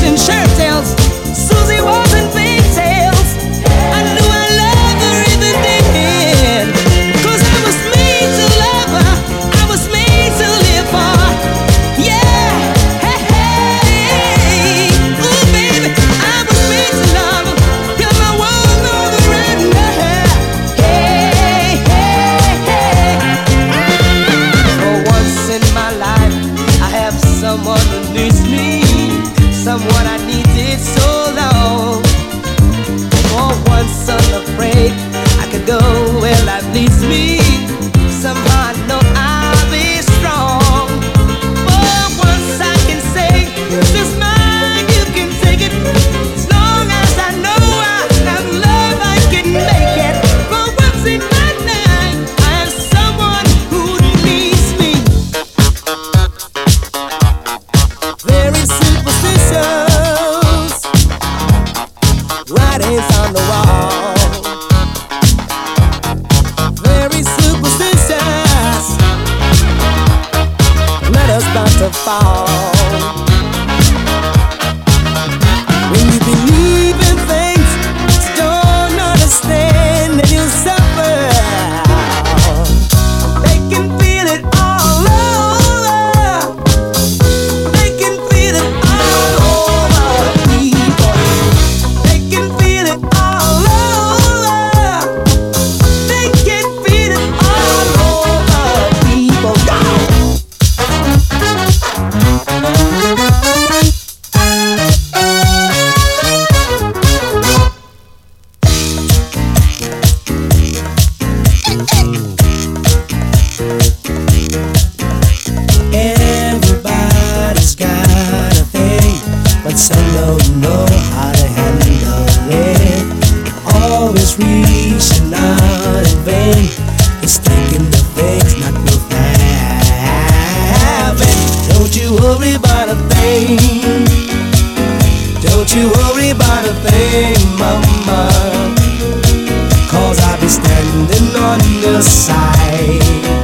in shirt tails. Susie was in pigtails. I knew I loved her even then. 'Cause I was made to love her. I was made to live for. Yeah, hey, hey. Ooh, baby, I was made to love her. You're my one on the render. Hey, hey, hey. For once in my life, I have someone who needs me. Someone I needed so long. For once unafraid, I could go where life leads me. Somehow I know I'll be strong. For once I can say, this is mine, you can take it. As long as I know I have love, I can make it. For once in my life, I have someone who needs me. Very superstitious writings on the wall. Very superstitious letters about to fall. When you believe in things you don't understand, then you suffer. They can feel it all over. They can feel it all over people. They can feel it all over. They can feel it all over people. Go! Everybody's got a thing, but some don't know how to handle it. Always reaching out in vain, it's thinking the things not worth having. Don't you worry about a thing. Don't you worry about a thing, mama. 'Cause I'll be standing on your side.